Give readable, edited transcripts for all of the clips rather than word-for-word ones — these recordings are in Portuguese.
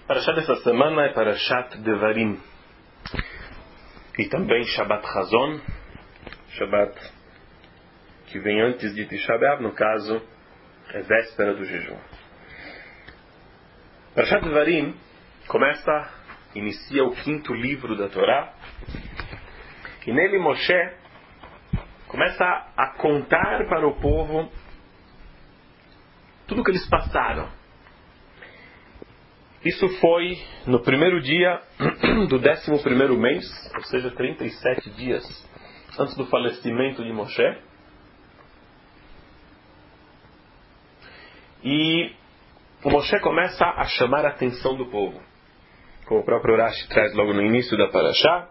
Parashat dessa semana é Parashat Devarim. E também Shabbat Chazon, Shabbat que vem antes de Tisha B'Av, no caso, é véspera do jejum. Parashat Devarim inicia o 5º livro da Torá, e nele Moshe começa a contar para o povo tudo o que eles passaram. Isso foi no primeiro dia do 11º mês, ou seja, 37 dias antes do falecimento de Moshe. E o Moshe começa a chamar a atenção do povo. Como o próprio Rashi traz logo no início da Parashá,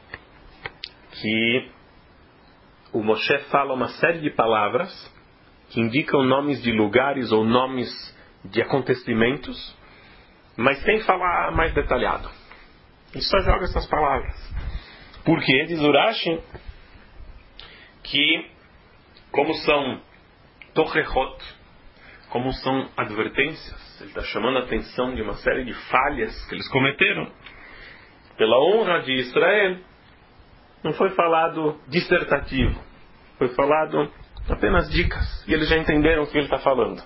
que o Moshe fala uma série de palavras que indicam nomes de lugares ou nomes de acontecimentos, mas sem falar mais detalhado. Ele só joga essas palavras. Porque diz o Rashi que, como são torrechot, como são advertências, ele está chamando a atenção de uma série de falhas que eles cometeram. Pela honra de Israel, não foi falado dissertativo, foi falado apenas dicas, e eles já entenderam o que ele está falando.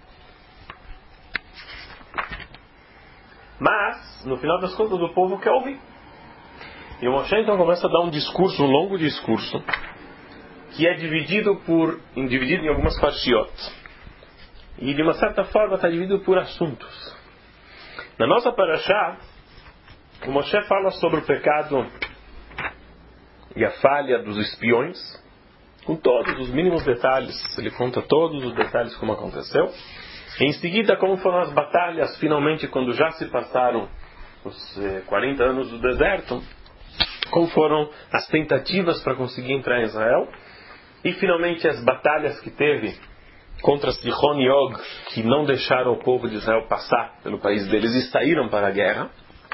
Mas, no final das contas, o povo quer ouvir. E o Moshe então começa a dar um longo discurso, que é dividido em algumas parshiot. E de uma certa forma está dividido por assuntos. Na nossa parashá, o Moshe fala sobre o pecado e a falha dos espiões, com todos os mínimos detalhes. Ele conta todos os detalhes como aconteceu. Em seguida, como foram as batalhas, finalmente, quando já se passaram os 40 anos do deserto, como foram as tentativas para conseguir entrar em Israel, e finalmente as batalhas que teve contra Sihon e Og, que não deixaram o povo de Israel passar pelo país deles e saíram para a guerra,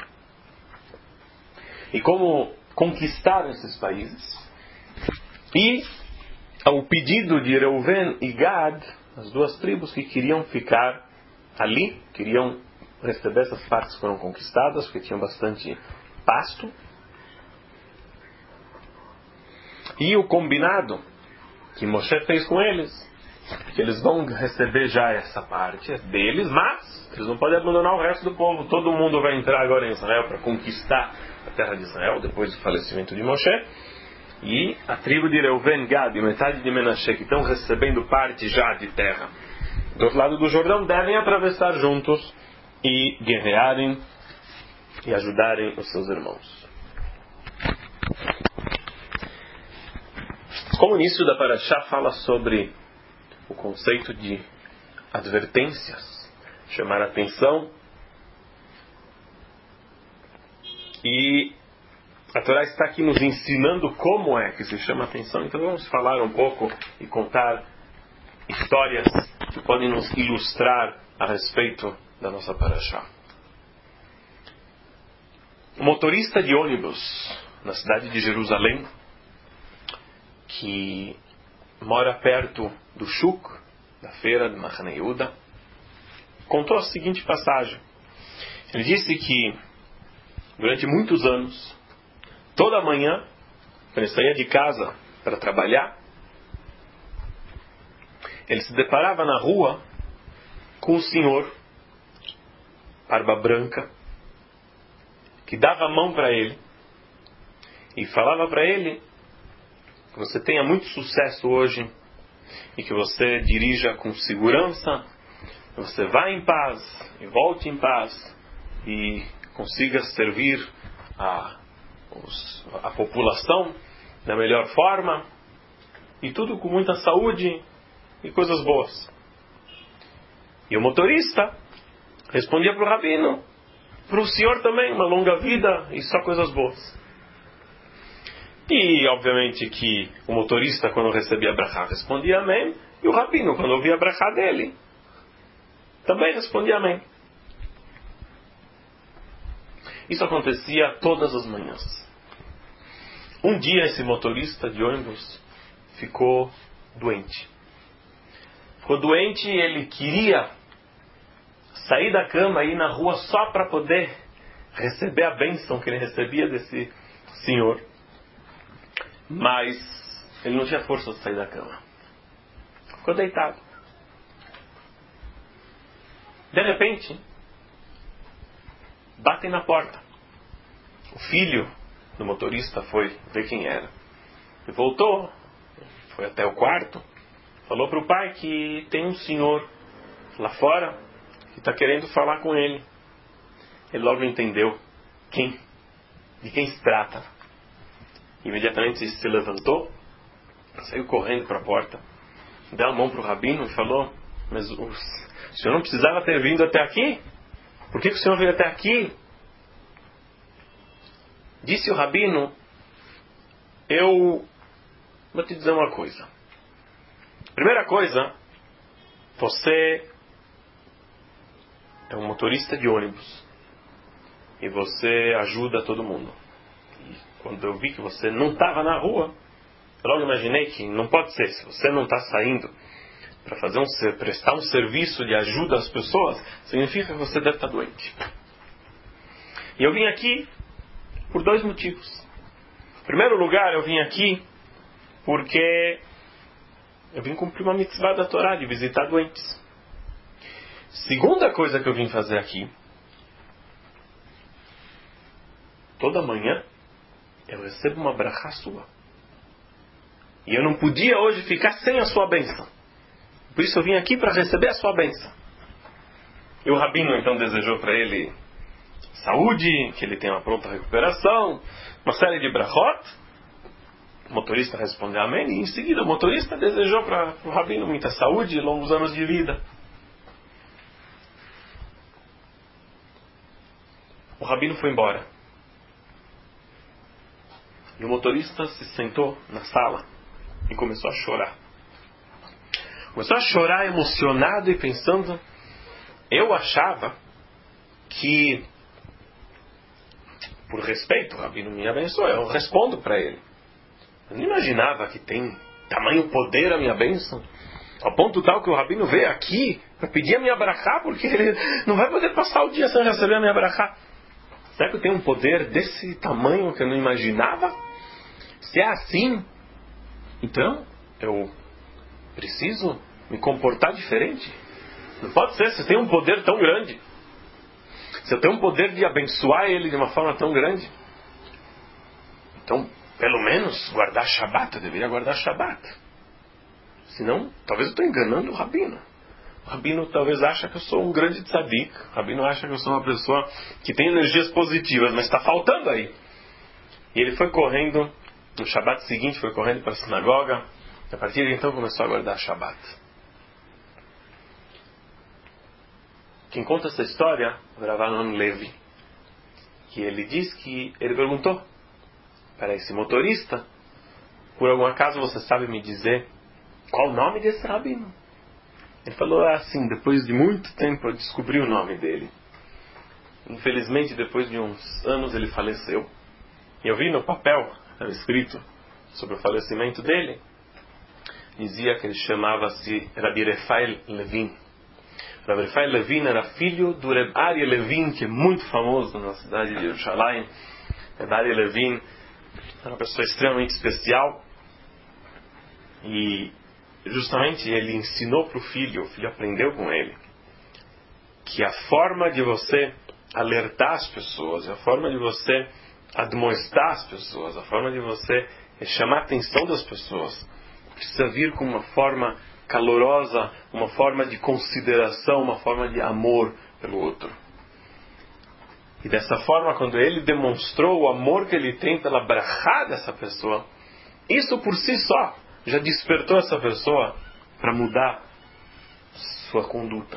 e como conquistaram esses países, e ao pedido de Reuven e Gad, as duas tribos que queriam ficar ali, queriam receber essas partes que foram conquistadas, porque tinham bastante pasto. E o combinado que Moshe fez com eles, que eles vão receber já essa parte deles, mas eles não podem abandonar o resto do povo. Todo mundo vai entrar agora em Israel para conquistar a terra de Israel, depois do falecimento de Moshe. E a tribo de Reuven, Gad e metade de Menashe, que estão recebendo parte já de terra do outro lado do Jordão, devem atravessar juntos e guerrearem e ajudarem os seus irmãos. Como o início da Parashá fala sobre o conceito de advertências, chamar a atenção, e a Torá está aqui nos ensinando como é que se chama a atenção. Então vamos falar um pouco e contar histórias que podem nos ilustrar a respeito da nossa Parashá. O motorista de ônibus na cidade de Jerusalém, que mora perto do Shuk, da feira de Machane Yehuda, contou a seguinte passagem. Ele disse que durante muitos anos, toda manhã, quando ele saía de casa para trabalhar, ele se deparava na rua com um senhor, barba branca, que dava a mão para ele e falava para ele que você tenha muito sucesso hoje e que você dirija com segurança, que você vá em paz e volte em paz e consiga servir a população da melhor forma, e tudo com muita saúde e coisas boas. E o motorista respondia para o rabino: para o senhor também, uma longa vida e só coisas boas. E obviamente que o motorista, quando recebia a brachá, respondia amém, e o rabino, quando ouvia a brachá dele, também respondia amém. Isso acontecia todas as manhãs. Um dia esse motorista de ônibus ficou doente. Ficou doente e ele queria sair da cama e ir na rua só para poder receber a bênção que ele recebia desse senhor. Mas ele não tinha força de sair da cama. Ficou deitado. De repente, batem na porta. O filho do motorista foi ver quem era. E voltou, foi até o quarto, falou para o pai que tem um senhor lá fora que está querendo falar com ele. Ele logo entendeu de quem se trata. Imediatamente se levantou, saiu correndo para a porta, deu a mão para o rabino e falou: mas o senhor não precisava ter vindo até aqui? Por que o senhor veio até aqui? Disse o rabino: eu vou te dizer uma coisa. Primeira coisa, você é um motorista de ônibus e você ajuda todo mundo. E quando eu vi que você não estava na rua, eu logo imaginei que não pode ser. Se você não está saindo para prestar um serviço de ajuda às pessoas, significa que você deve estar doente. E eu vim aqui por 2 motivos. Em primeiro lugar, eu vim aqui porque eu vim cumprir uma mitzvah da Torá, de visitar doentes. Segunda coisa que eu vim fazer aqui: toda manhã eu recebo uma brachá sua. E eu não podia hoje ficar sem a sua bênção. Por isso eu vim aqui para receber a sua bênção. E o rabino então desejou para ele saúde, que ele tenha uma pronta recuperação, uma série de brachot. O motorista respondeu amém. E em seguida o motorista desejou para o rabino muita saúde e longos anos de vida. O rabino foi embora. E o motorista se sentou na sala e começou a chorar. Começou a chorar emocionado e pensando: eu achava que, por respeito, o rabino me abençoou, eu respondo para ele. Eu não imaginava que tem tamanho poder a minha bênção, ao ponto tal que o rabino veio aqui para pedir a minha brachá, porque ele não vai poder passar o dia sem receber a minha brachá. Será que eu tenho um poder desse tamanho que eu não imaginava? Se é assim, então eu preciso me comportar diferente. Não pode ser, se eu tenho um poder tão grande, se eu tenho um poder de abençoar ele de uma forma tão grande, então, pelo menos, guardar Shabat, eu deveria guardar Shabat. Senão, talvez eu estou enganando o rabino. O rabino talvez acha que eu sou um grande tzadik. O rabino acha que eu sou uma pessoa que tem energias positivas, mas está faltando aí. E ele foi correndo, no Shabat seguinte, foi correndo para a sinagoga. E a partir de então começou a guardar Shabat. Quem conta essa história é o Rav Aaron Levi. Que ele diz que ele perguntou para esse motorista: por algum acaso você sabe me dizer qual o nome desse rabino? Ele falou assim: depois de muito tempo eu descobri o nome dele. Infelizmente, depois de uns anos ele faleceu. E eu vi no papel, estava escrito sobre o falecimento dele, dizia que ele chamava-se Rabbi Refael Levin. Rabbi Refael Levin era filho do Reb Aryeh Levin, que é muito famoso na cidade de Jerusalém. Reb Aryeh Levin era uma pessoa extremamente especial. E justamente ele ensinou para o filho aprendeu com ele, que a forma de você alertar as pessoas, a forma de você admoestar as pessoas, a forma de você chamar a atenção das pessoas, precisa vir com uma forma calorosa, uma forma de consideração, uma forma de amor pelo outro. E dessa forma, quando ele demonstrou o amor que ele tem pela brachá dessa pessoa, isso por si só já despertou essa pessoa para mudar sua conduta.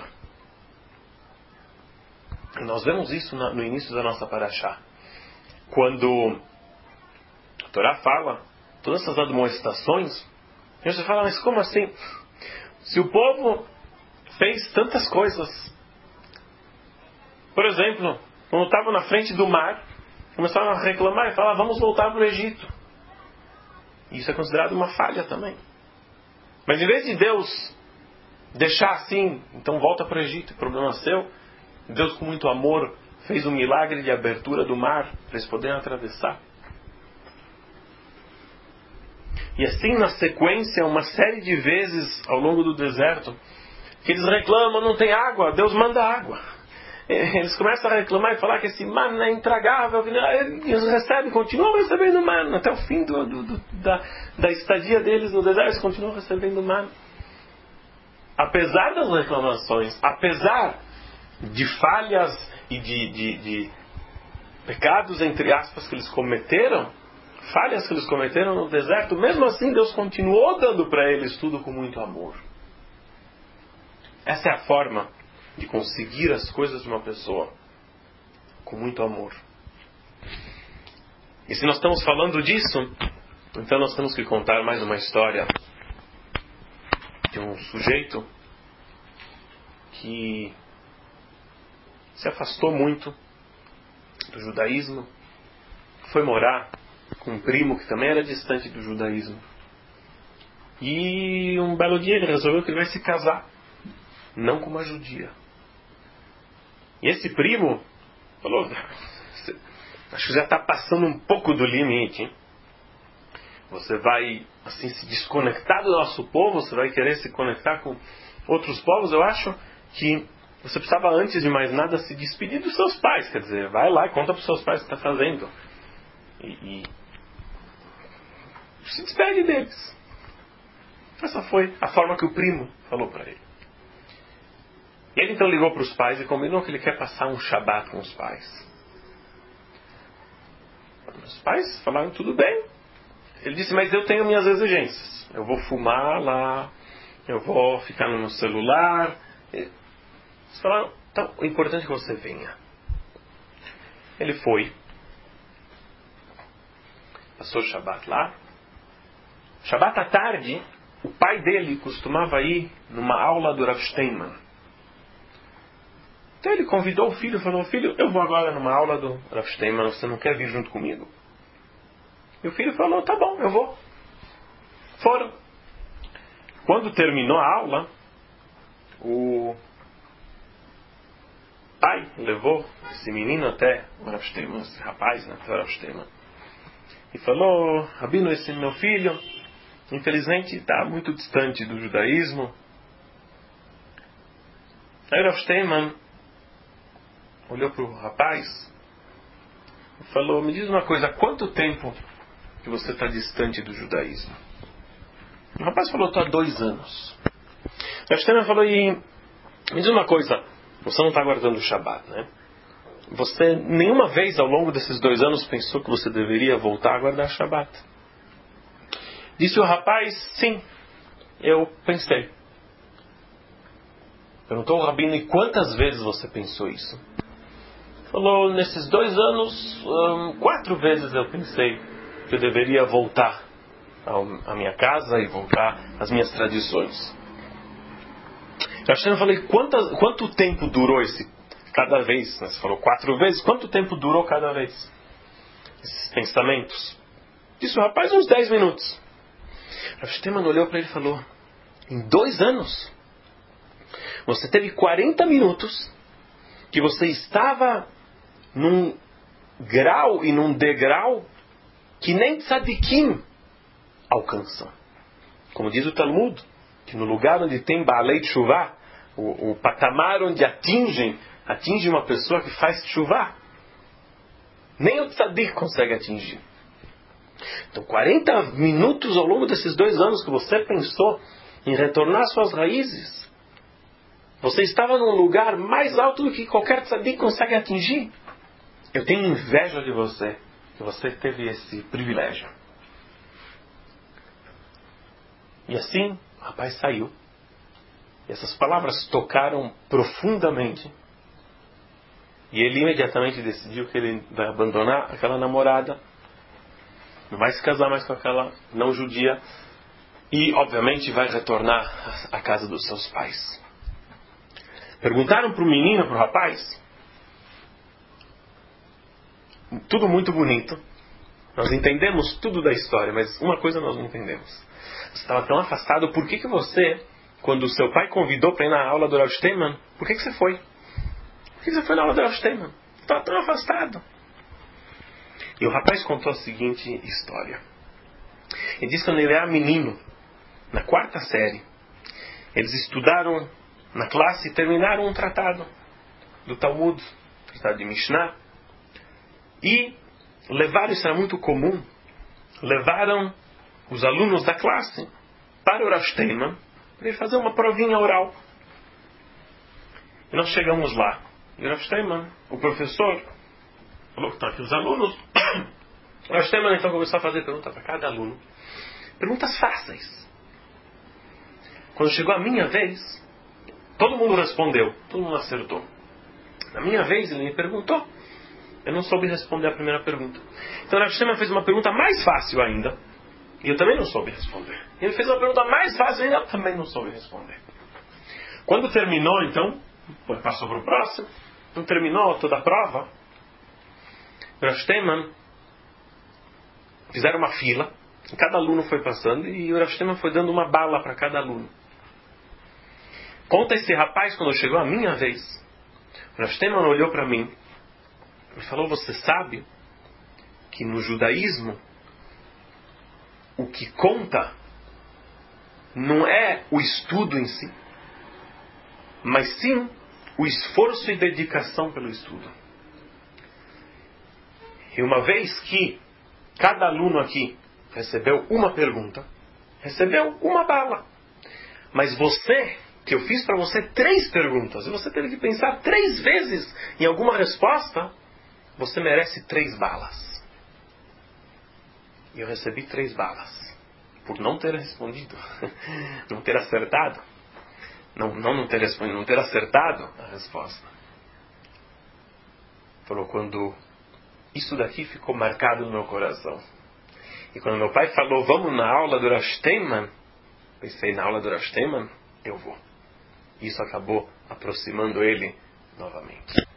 E nós vemos isso no início da nossa paraxá. Quando a Torá fala todas essas admoestações, a gente fala: mas como assim? Se o povo fez tantas coisas. Por exemplo, quando estavam na frente do mar, começaram a reclamar e falar: vamos voltar para o Egito. Isso é considerado uma falha também. Mas em vez de Deus deixar assim, então volta para o Egito, problema seu, Deus, com muito amor, fez um milagre de abertura do mar para eles poderem atravessar. E assim, na sequência, uma série de vezes ao longo do deserto, que eles reclamam, não tem água, Deus manda água. Eles começam a reclamar e falar que esse manna é intragável. Eles recebem, continuam recebendo manna. Até o fim da estadia deles no deserto, eles continuam recebendo manna. Apesar das reclamações, apesar de falhas e de pecados, entre aspas, que eles cometeram, falhas que eles cometeram no deserto, mesmo assim Deus continuou dando para eles tudo com muito amor. Essa é a forma de conseguir as coisas de uma pessoa, com muito amor. E se nós estamos falando disso, então nós temos que contar mais uma história de um sujeito que se afastou muito do judaísmo, foi morar com um primo que também era distante do judaísmo. E um belo dia ele resolveu que ele vai se casar, não com uma judia. E esse primo falou: acho que já está passando um pouco do limite, hein? Você vai assim se desconectar do nosso povo, você vai querer se conectar com outros povos. Eu acho que você precisava, antes de mais nada, se despedir dos seus pais. Quer dizer, vai lá e conta para os seus pais o que está fazendo. E se despede deles. Essa foi a forma que o primo falou para ele. Ele então ligou para os pais e combinou que ele quer passar um Shabat com os pais. Os pais falaram: tudo bem. Ele disse: mas eu tenho minhas exigências. Eu vou fumar lá, eu vou ficar no meu celular. Eles falaram: então, o importante é que você venha. Ele foi. Passou o Shabat lá. Shabat à tarde, o pai dele costumava ir numa aula do Rav Steinman. Então ele convidou o filho e falou: filho, eu vou agora numa aula do Rav Steinman, você não quer vir junto comigo? E o filho falou: tá bom, eu vou. Foram. Quando terminou a aula, o pai levou esse menino até o Rav Steinman, esse rapaz, até o Rav Steinman, e falou: Rabino, esse meu filho, infelizmente, está muito distante do judaísmo. Aí o Rav Steinman olhou para o rapaz e falou: me diz uma coisa, há quanto tempo que você está distante do judaísmo? O rapaz falou: estou há 2 anos. O Rav Steinman falou: e me diz uma coisa, você não está guardando o Shabat, né? Você nenhuma vez ao longo desses 2 anos pensou que você deveria voltar a guardar Shabat? Disse o rapaz: sim, eu pensei. Perguntou o rabino: e quantas vezes você pensou isso? Falou: nesses 2 anos, 4 vezes eu pensei que eu deveria voltar à minha casa e voltar às minhas tradições. Eu falei: quanto tempo durou cada vez? Você falou 4 vezes. Quanto tempo durou cada vez esses pensamentos? Disse o rapaz: uns 10 minutos. O Steinman olhou para ele e falou: em 2 anos você teve 40 minutos que você estava num grau e num degrau que nem tzadikim alcançam. Como diz o Talmud, que no lugar onde tem Baalei Teshuvah, o patamar onde atinge uma pessoa que faz Teshuvah, nem o tzadik consegue atingir. Então 40 minutos ao longo desses 2 anos que você pensou em retornar às suas raízes, você estava num lugar mais alto do que qualquer tzadik consegue atingir. Eu tenho inveja de você, que você teve esse privilégio. E assim, o rapaz saiu. E essas palavras tocaram profundamente. E ele imediatamente decidiu que ele vai abandonar aquela namorada, não vai se casar mais com aquela não judia, e obviamente vai retornar à casa dos seus pais. Perguntaram para o menino, para o rapaz, tudo muito bonito, nós entendemos tudo da história, mas uma coisa nós não entendemos: você estava tão afastado, por que você, quando o seu pai convidou para ir na aula do Rav Steinman, por que você foi? que você foi na aula do Rav Steinman? Estava tão afastado. E o rapaz contou a seguinte história. Ele disse que quando ele era menino, na 4ª série, eles estudaram na classe e terminaram um tratado do Talmud, tratado de Mishnah, e levaram, isso era muito comum, levaram os alunos da classe para o Rav Steinman para ele fazer uma provinha oral. E nós chegamos lá. E o Rav Steinman, o professor, falou que estão aqui os alunos. O Rav Steinman então começou a fazer perguntas para cada aluno. Perguntas fáceis. Quando chegou a minha vez, todo mundo respondeu, todo mundo acertou. Na minha vez, ele me perguntou. Eu não soube responder a primeira pergunta. Então o Rav Steinman fez uma pergunta mais fácil ainda. E eu também não soube responder. Ele fez uma pergunta mais fácil ainda, eu também não soube responder. Quando terminou, então, passou para o próximo. Quando terminou toda a prova, o Rav Steinman fizeram uma fila. E cada aluno foi passando e o Rav Steinman foi dando uma bala para cada aluno. Conta esse rapaz, quando chegou a minha vez, o Rav Steinman olhou para mim e falou: você sabe que no judaísmo o que conta não é o estudo em si, mas sim o esforço e dedicação pelo estudo. E uma vez que cada aluno aqui recebeu uma pergunta, recebeu uma bala. Mas você, que eu fiz para você 3 perguntas, e você teve que pensar 3 vezes em alguma resposta, você merece 3 balas. E eu recebi 3 balas. Por não ter respondido. Não ter acertado. Não ter respondido, não ter acertado a resposta. Falou, quando isso daqui ficou marcado no meu coração. E quando meu pai falou, vamos na aula do Rav Steinman, pensei, na aula do Rav Steinman, eu vou. Isso acabou aproximando ele novamente.